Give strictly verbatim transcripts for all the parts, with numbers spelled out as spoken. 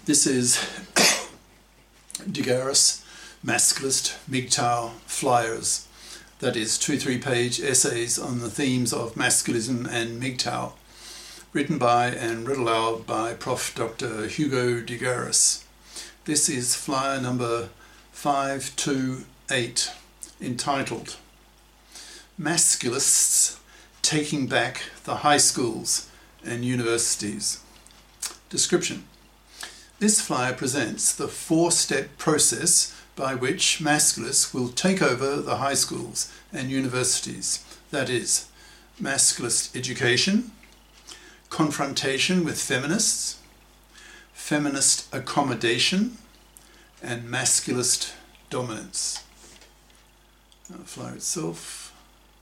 This is Degaris, Masculist, M G T O W flyers. That is two three-page essays on the themes of masculism and M G T O W, written by and read aloud by Professor Doctor Hugo Degaris. This is flyer number five two eight, entitled Masculists Taking Back the High Schools and Universities. Description. This flyer presents the four-step process by which masculists will take over the high schools and universities. That is, masculist education, confrontation with feminists, feminist accommodation, and masculist dominance. Now, the flyer itself.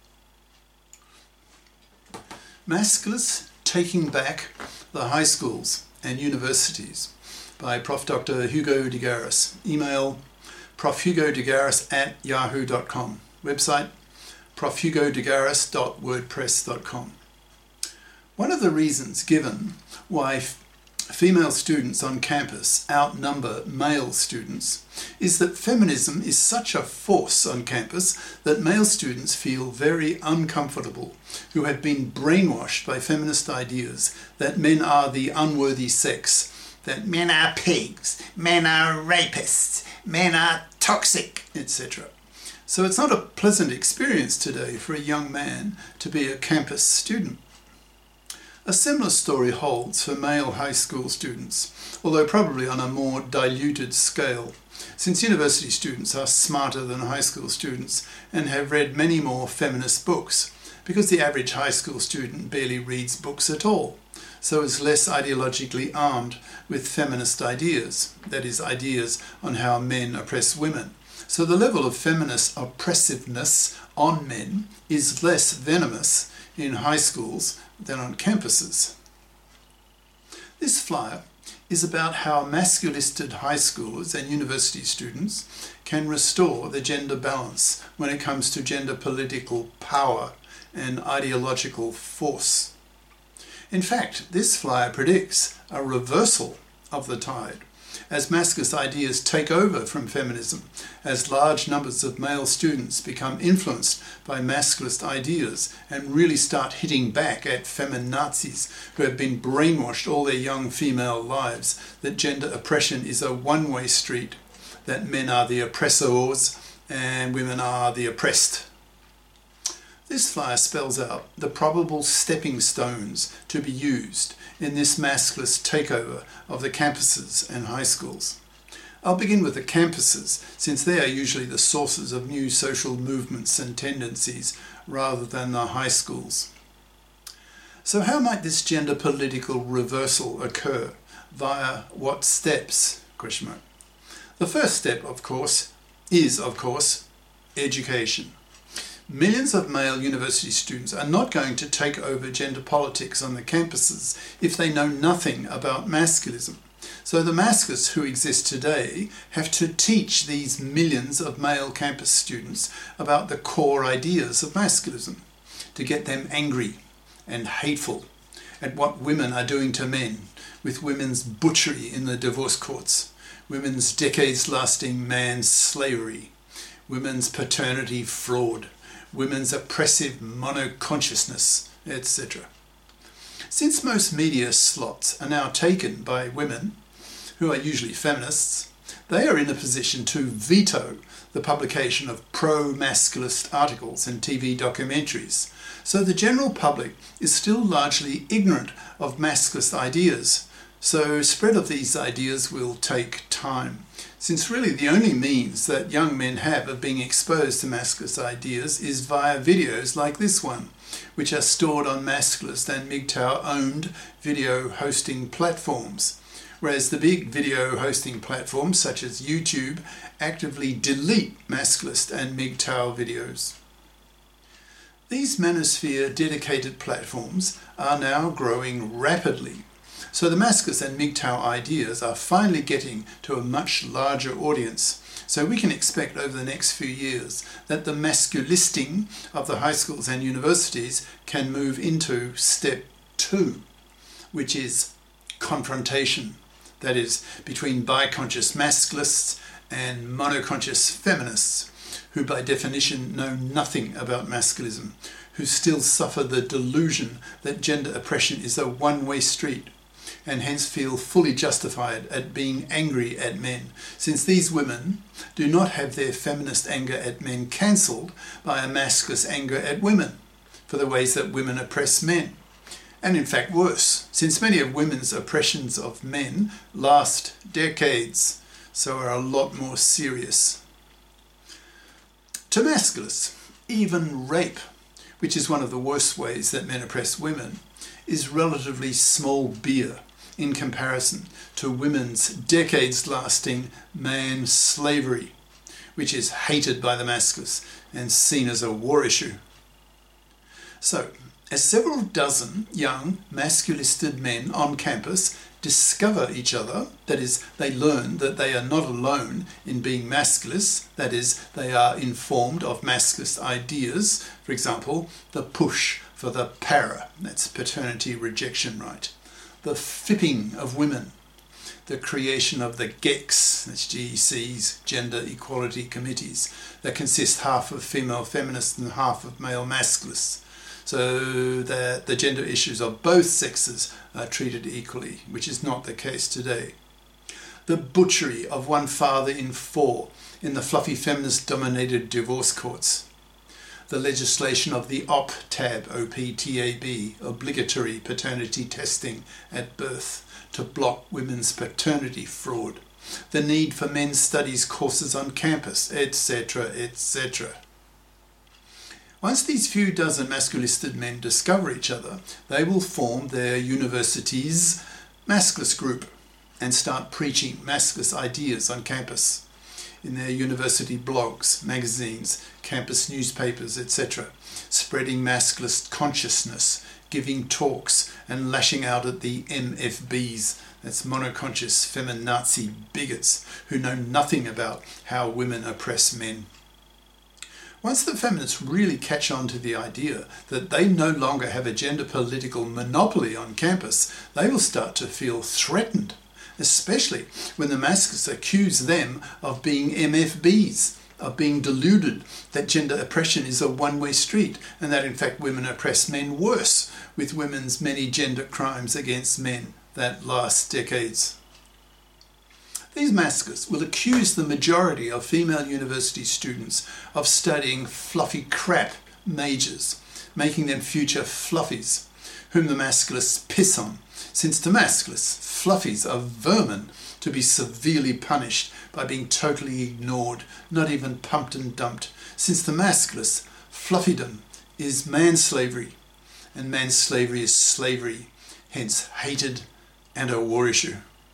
Masculists Taking Back the High Schools and Universities by Professor Doctor Hugo Degaris. Email profhugodegaris at yahoo dot com. Website profhugodegaris dot wordpress dot com. One of the reasons given why f- female students on campus outnumber male students is that feminism is such a force on campus that male students feel very uncomfortable, who have been brainwashed by feminist ideas that men are the unworthy sex, that men are pigs, men are rapists, men are toxic, et cetera. So it's not a pleasant experience today for a young man to be a campus student. A similar story holds for male high school students, although probably on a more diluted scale, since university students are smarter than high school students and have read many more feminist books, because the average high school student barely reads books at all, so is less ideologically armed with feminist ideas, that is, ideas on how men oppress women. So the level of feminist oppressiveness on men is less venomous in high schools than on campuses. This flyer is about how masculisted high schoolers and university students can restore the gender balance when it comes to gender political power and ideological force. In fact, this flyer predicts a reversal of the tide as masculist ideas take over from feminism, as large numbers of male students become influenced by masculist ideas and really start hitting back at feminazis who have been brainwashed all their young female lives that gender oppression is a one-way street, that men are the oppressors and women are the oppressed. This flyer spells out the probable stepping stones to be used in this masculist takeover of the campuses and high schools. I'll begin with the campuses, since they are usually the sources of new social movements and tendencies rather than the high schools. So how might this gender political reversal occur? Via what steps? Question mark. The first step, of course, is, of course, education. Millions of male university students are not going to take over gender politics on the campuses if they know nothing about masculism. So the masculists who exist today have to teach these millions of male campus students about the core ideas of masculism, to get them angry and hateful at what women are doing to men, with women's butchery in the divorce courts, women's decades-lasting man-slavery, women's paternity fraud, women's oppressive mono-consciousness, et cetera. Since most media slots are now taken by women, who are usually feminists, they are in a position to veto the publication of pro-masculist articles and T V documentaries. So the general public is still largely ignorant of masculist ideas. So spread of these ideas will take time, since really the only means that young men have of being exposed to masculist ideas is via videos like this one, which are stored on masculist and M G T O W owned video hosting platforms, whereas the big video hosting platforms such as YouTube actively delete masculist and M G T O W videos. These manosphere dedicated platforms are now growing rapidly. So the masculist and M G T O W ideas are finally getting to a much larger audience. So we can expect over the next few years that the masculisting of the high schools and universities can move into step two, which is confrontation, that is, between bi-conscious masculists and monoconscious feminists, who by definition know nothing about masculism, who still suffer the delusion that gender oppression is a one-way street, and hence feel fully justified at being angry at men, since these women do not have their feminist anger at men cancelled by a masculist anger at women for the ways that women oppress men. And in fact worse, since many of women's oppressions of men last decades, so are a lot more serious. To masculists, even rape, which is one of the worst ways that men oppress women, is relatively small beer in comparison to women's decades-lasting man slavery, which is hated by the masculists and seen as a war issue. So, as several dozen young masculisted men on campus discover each other, that is, they learn that they are not alone in being masculist, that is, they are informed of masculist ideas, for example, the push for the para, that's paternity rejection right, the fipping of women, the creation of the G E Cs, that's G E Cs, Gender Equality Committees, that consist half of female feminists and half of male masculists, so that the gender issues of both sexes are treated equally, which is not the case today. The butchery of one father in four in the fluffy feminist-dominated divorce courts. The legislation of the O P T A B, O P T A B, obligatory paternity testing at birth to block women's paternity fraud. The need for men's studies courses on campus, et cetera, et cetera. Once these few dozen masculisted men discover each other, they will form their university's masculist group and start preaching masculist ideas on campus, in their university blogs, magazines, campus newspapers, et cetera, spreading masculist consciousness, giving talks and lashing out at the M F Bs, that's monoconscious feminazi bigots who know nothing about how women oppress men. Once the feminists really catch on to the idea that they no longer have a gender political monopoly on campus, they will start to feel threatened, especially when the masculists accuse them of being M F Bs, of being deluded that gender oppression is a one-way street and that in fact women oppress men worse, with women's many gender crimes against men that last decades. These masculists will accuse the majority of female university students of studying fluffy crap majors, making them future fluffies, whom the masculists piss on, since to masculists, fluffies are vermin to be severely punished by being totally ignored, not even pumped and dumped, since the masculists, fluffydom is manslavery, and manslavery is slavery, hence hated and a war issue.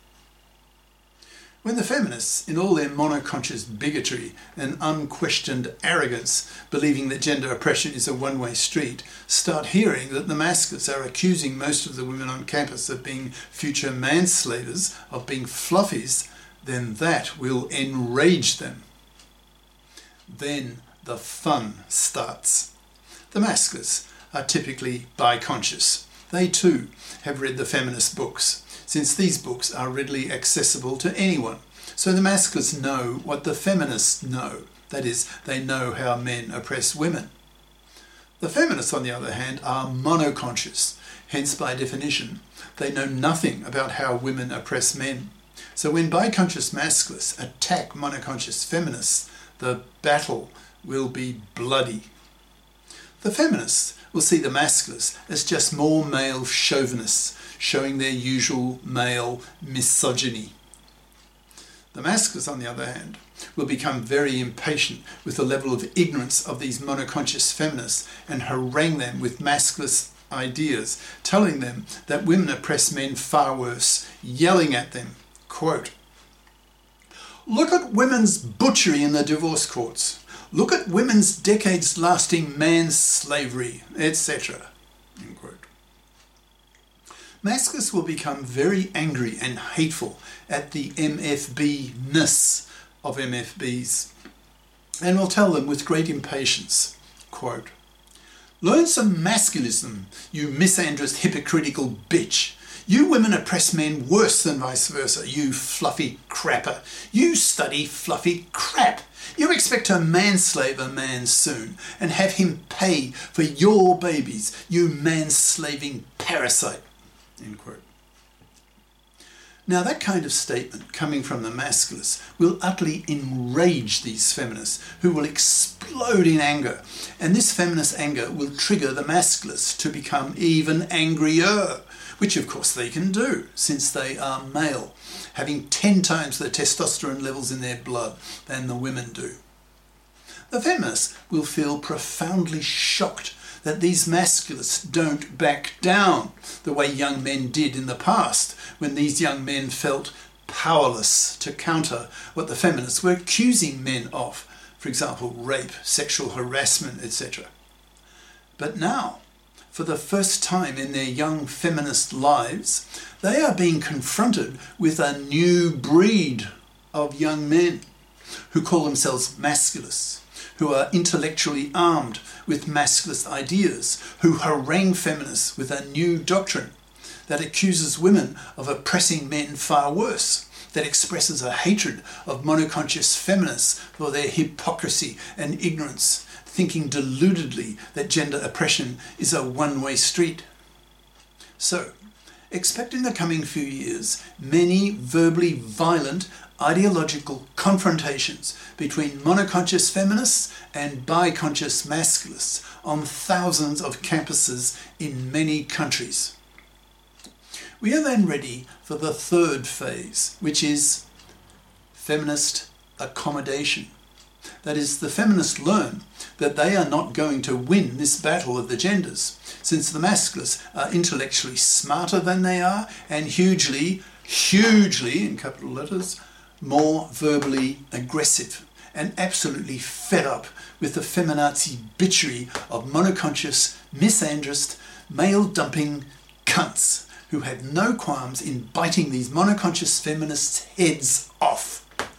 When the feminists, in all their monoconscious bigotry and unquestioned arrogance, believing that gender oppression is a one-way street, start hearing that the masculists are accusing most of the women on campus of being future manslavers, of being fluffies, then that will enrage them. Then the fun starts. The masculists are typically bi-conscious. They too have read the feminist books, since these books are readily accessible to anyone. So the masculists know what the feminists know, that is, they know how men oppress women. The feminists, on the other hand, are monoconscious, hence by definition, they know nothing about how women oppress men. So when bi-conscious masculists attack monoconscious feminists, the battle will be bloody. The feminists will see the masculists as just more male chauvinists, showing their usual male misogyny. The masculists, on the other hand, will become very impatient with the level of ignorance of these monoconscious feminists and harangue them with masculist ideas, telling them that women oppress men far worse, yelling at them, quote, "Look at women's butchery in the divorce courts. Look at women's decades-lasting man-slavery, et cetera" end quote. Masculists will become very angry and hateful at the M F B-ness of M F Bs and will tell them with great impatience, quote, "Learn some masculism, you misandrist hypocritical bitch. You women oppress men worse than vice versa, you fluffy crapper. You study fluffy crap. You expect to manslave a man soon and have him pay for your babies, you man-slaving parasite. End quote. Now that kind of statement coming from the masculists will utterly enrage these feminists who will explode in anger, and this feminist anger will trigger the masculists to become even angrier, which of course they can do since they are male, having ten times the testosterone levels in their blood than the women do. The feminists will feel profoundly shocked that these masculists don't back down the way young men did in the past, when these young men felt powerless to counter what the feminists were accusing men of, for example, rape, sexual harassment, et cetera. But now, for the first time in their young feminist lives, they are being confronted with a new breed of young men who call themselves masculists, who are intellectually armed with masculist ideas, who harangue feminists with a new doctrine that accuses women of oppressing men far worse, that expresses a hatred of monoconscious feminists for their hypocrisy and ignorance, thinking deludedly that gender oppression is a one-way street. So, expect in the coming few years many verbally violent ideological confrontations between monoconscious feminists and biconscious masculists on thousands of campuses in many countries. We are then ready for the third phase, which is feminist accommodation. That is, the feminists learn that they are not going to win this battle of the genders, since the masculists are intellectually smarter than they are and hugely, hugely, in capital letters, more verbally aggressive, and absolutely fed up with the feminazi bitchery of monoconscious, misandrist, male-dumping cunts who had no qualms in biting these monoconscious feminists' heads off.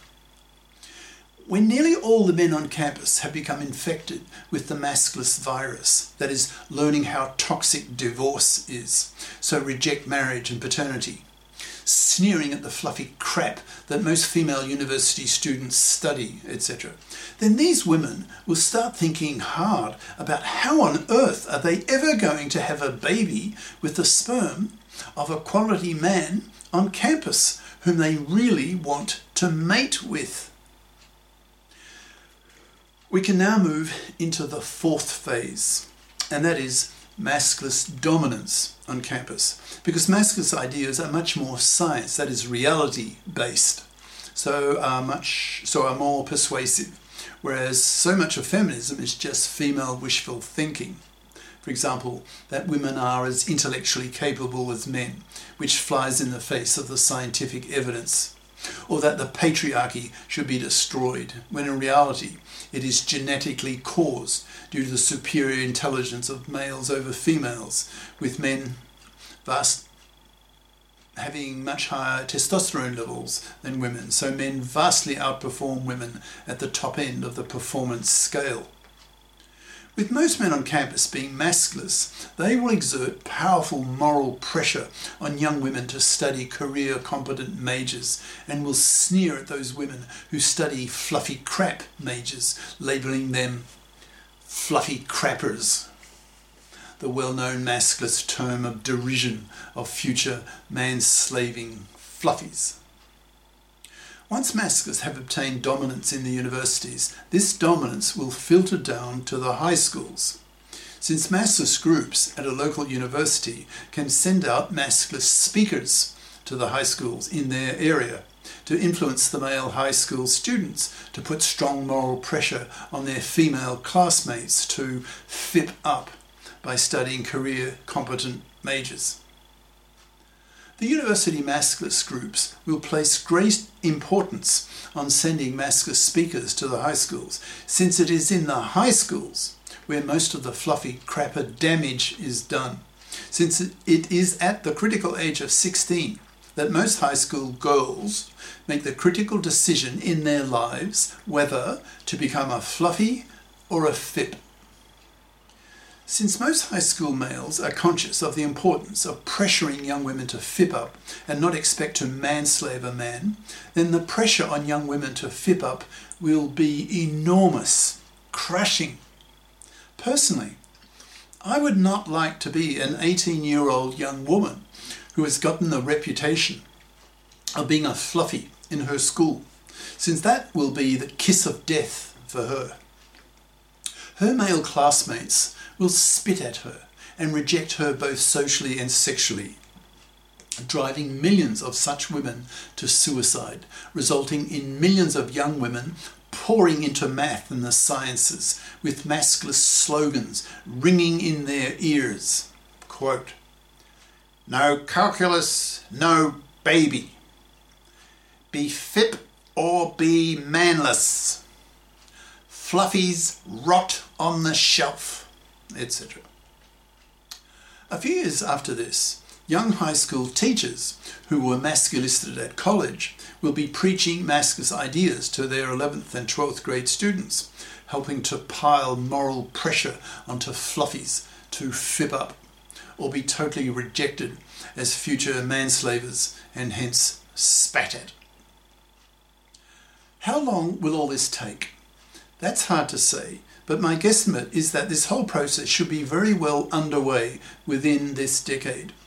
When nearly all the men on campus have become infected with the masculist virus, that is, learning how toxic divorce is, so reject marriage and paternity, sneering at the fluffy crap that most female university students study, et cetera, then these women will start thinking hard about how on earth are they ever going to have a baby with the sperm of a quality man on campus whom they really want to mate with. We can now move into the fourth phase, and that is masculist dominance on campus, because masculist ideas are much more science, that is reality based, so are much so are more persuasive, whereas so much of feminism is just female wishful thinking. For example, that women are as intellectually capable as men, which flies in the face of the scientific evidence, or that the patriarchy should be destroyed, when in reality it is genetically caused due to the superior intelligence of males over females, with men vast having much higher testosterone levels than women, so men vastly outperform women at the top end of the performance scale. With most men on campus being masculists, they will exert powerful moral pressure on young women to study career-competent majors, and will sneer at those women who study fluffy crap majors, labelling them fluffy crappers, the well-known masculist term of derision of future man-slaving fluffies. Once masculists have obtained dominance in the universities, this dominance will filter down to the high schools. Since masculist groups at a local university can send out masculist speakers to the high schools in their area to influence the male high school students, to put strong moral pressure on their female classmates to fip up by studying career-competent majors. The university masculist groups will place great importance on sending masculist speakers to the high schools, since it is in the high schools where most of the fluffy crapper damage is done, since it is at the critical age of sixteen that most high school girls make the critical decision in their lives whether to become a fluffy or a fip. Since most high school males are conscious of the importance of pressuring young women to fip up and not expect to manslave a man, then the pressure on young women to fip up will be enormous, crushing. Personally, I would not like to be an eighteen-year-old young woman who has gotten the reputation of being a fluffy in her school, since that will be the kiss of death for her. Her male classmates will spit at her and reject her both socially and sexually, driving millions of such women to suicide, resulting in millions of young women pouring into math and the sciences with maskless slogans ringing in their ears. Quote, "No calculus, no baby. Be fip or be manless. Fluffies rot on the shelf," et cetera. A few years after this, young high school teachers who were masculisted at college will be preaching masculine ideas to their eleventh and twelfth grade students, helping to pile moral pressure onto fluffies to fip up or be totally rejected as future manslavers and hence spat at. How long will all this take? That's hard to say, but my guesstimate is that this whole process should be very well underway within this decade.